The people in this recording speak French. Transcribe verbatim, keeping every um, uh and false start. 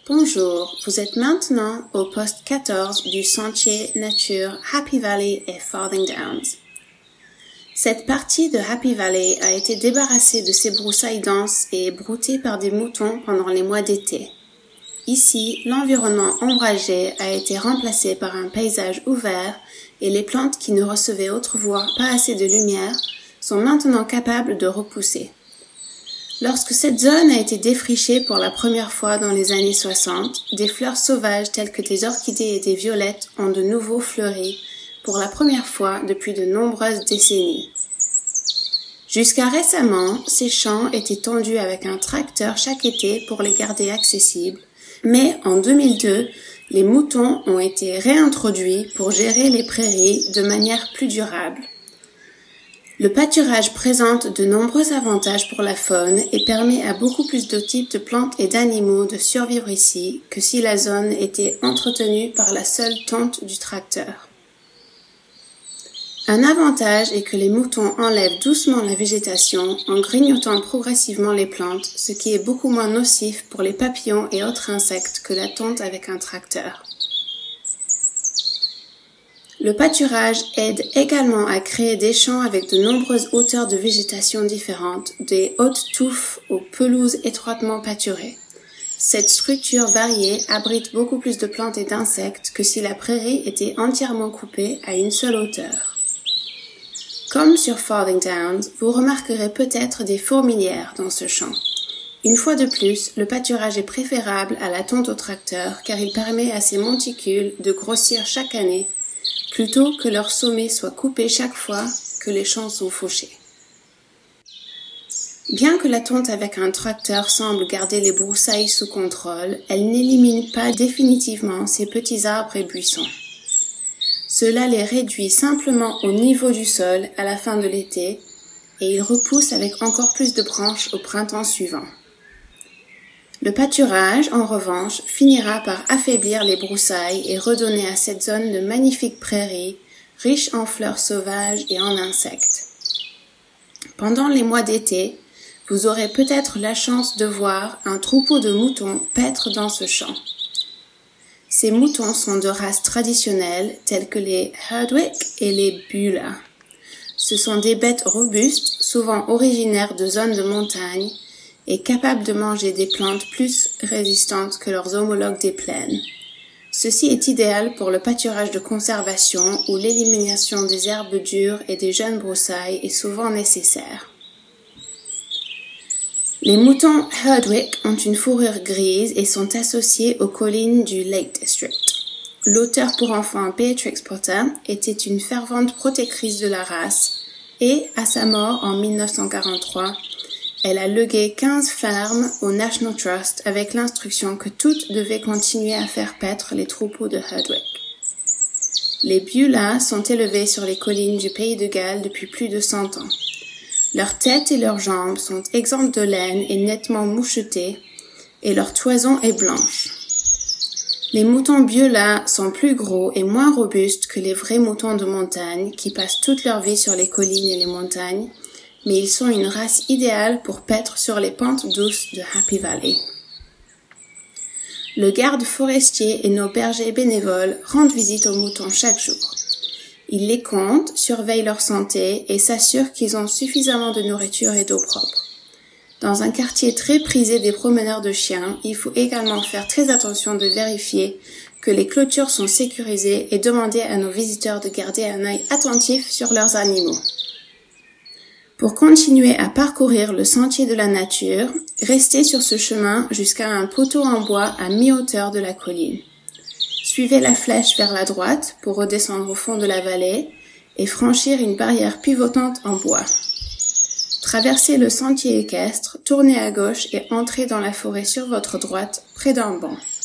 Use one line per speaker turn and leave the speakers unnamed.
Bonjour, vous êtes maintenant au poste quatorze du sentier nature Happy Valley et Farthing Downs. Cette partie de Happy Valley a été débarrassée de ses broussailles denses et broutées par des moutons pendant les mois d'été. Ici, l'environnement ombragé a été remplacé par un paysage ouvert et les plantes qui ne recevaient autrefois pas assez de lumière sont maintenant capables de repousser. Lorsque cette zone a été défrichée pour la première fois dans les années soixante, des fleurs sauvages telles que des orchidées et des violettes ont de nouveau fleuri pour la première fois depuis de nombreuses décennies. Jusqu'à récemment, ces champs étaient tondus avec un tracteur chaque été pour les garder accessibles, mais en deux mille deux, les moutons ont été réintroduits pour gérer les prairies de manière plus durable. Le pâturage présente de nombreux avantages pour la faune et permet à beaucoup plus de types de plantes et d'animaux de survivre ici que si la zone était entretenue par la seule tonte du tracteur. Un avantage est que les moutons enlèvent doucement la végétation en grignotant progressivement les plantes, ce qui est beaucoup moins nocif pour les papillons et autres insectes que la tonte avec un tracteur. Le pâturage aide également à créer des champs avec de nombreuses hauteurs de végétation différentes, des hautes touffes aux pelouses étroitement pâturées. Cette structure variée abrite beaucoup plus de plantes et d'insectes que si la prairie était entièrement coupée à une seule hauteur. Comme sur Farthing Downs, vous remarquerez peut-être des fourmilières dans ce champ. Une fois de plus, le pâturage est préférable à la tonte au tracteur car il permet à ces monticules de grossir chaque année plutôt que leur sommet soit coupé chaque fois que les champs sont fauchés. Bien que la tonte avec un tracteur semble garder les broussailles sous contrôle, elle n'élimine pas définitivement ces petits arbres et buissons. Cela les réduit simplement au niveau du sol à la fin de l'été et ils repoussent avec encore plus de branches au printemps suivant. Le pâturage, en revanche, finira par affaiblir les broussailles et redonner à cette zone de magnifiques prairies, riches en fleurs sauvages et en insectes. Pendant les mois d'été, vous aurez peut-être la chance de voir un troupeau de moutons paître dans ce champ. Ces moutons sont de races traditionnelles telles que les Herdwick et les Beulah. Ce sont des bêtes robustes, souvent originaires de zones de montagne, et capables de manger des plantes plus résistantes que leurs homologues des plaines. Ceci est idéal pour le pâturage de conservation où l'élimination des herbes dures et des jeunes broussailles est souvent nécessaire. Les moutons Herdwick ont une fourrure grise et sont associés aux collines du Lake District. L'auteur pour enfants Beatrix Potter était une fervente protectrice de la race et, à sa mort en mille neuf cent quarante-trois, elle a légué quinze fermes au National Trust avec l'instruction que toutes devaient continuer à faire paître les troupeaux de Herdwick. Les Beulah sont élevés sur les collines du pays de Galles depuis plus de cent ans. Leurs têtes et leurs jambes sont exemptes de laine et nettement mouchetées, et leur toison est blanche. Les moutons Beulah sont plus gros et moins robustes que les vrais moutons de montagne qui passent toute leur vie sur les collines et les montagnes, mais ils sont une race idéale pour paître sur les pentes douces de Happy Valley. Le garde forestier et nos bergers bénévoles rendent visite aux moutons chaque jour. Ils les comptent, surveillent leur santé et s'assurent qu'ils ont suffisamment de nourriture et d'eau propre. Dans un quartier très prisé des promeneurs de chiens, il faut également faire très attention de vérifier que les clôtures sont sécurisées et demander à nos visiteurs de garder un œil attentif sur leurs animaux. Pour continuer à parcourir le sentier de la nature, restez sur ce chemin jusqu'à un poteau en bois à mi-hauteur de la colline. Suivez la flèche vers la droite pour redescendre au fond de la vallée et franchir une barrière pivotante en bois. Traversez le sentier équestre, tournez à gauche et entrez dans la forêt sur votre droite, près d'un banc.